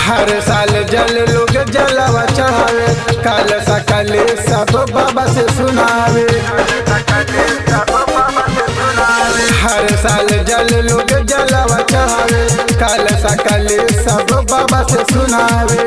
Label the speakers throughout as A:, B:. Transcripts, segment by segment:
A: हर साल जल लोग जलवा चढ़ावे, काल सकल सब बाबा से सुनावे। हर साल जल लोग जलवा चढ़ावे, काल सकल सब बाबा से सुनावे।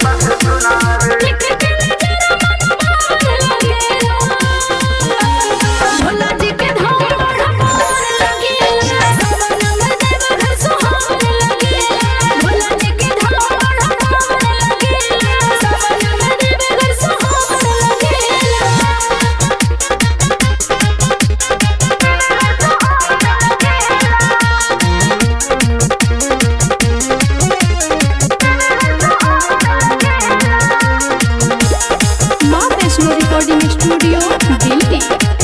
B: Recording studio Delhi.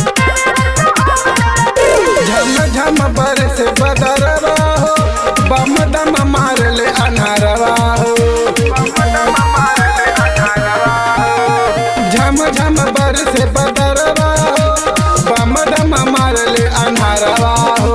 A: झम झम बरस बदरवा हो, बम दम मार ले अनहरवा हो। झम झम बरस बदरवा हो, बम दम मार ले अनहरवा हो।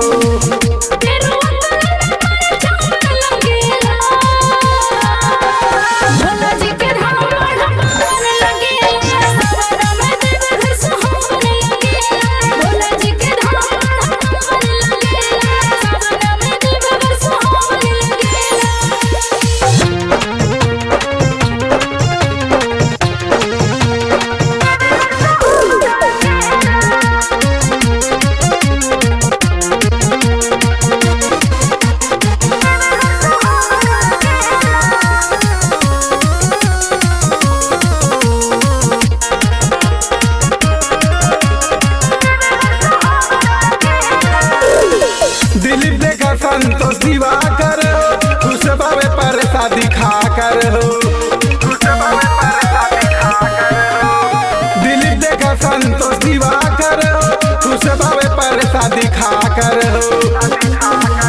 A: दिलीप देखा संतोष दिवाकर हो, खुश बाबे पर शादी खा कर हो। दिलीप देखा संतोष दिवाकर हो, खुश बाबे पर शादी खा कर हो।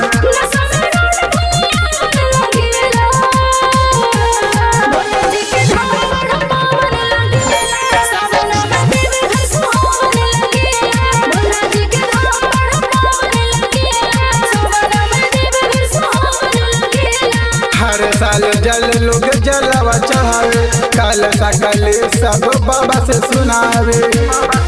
A: हर साल जल लोग जलवा चढ़ावे, काल सकल सब बाबा से सुनावे।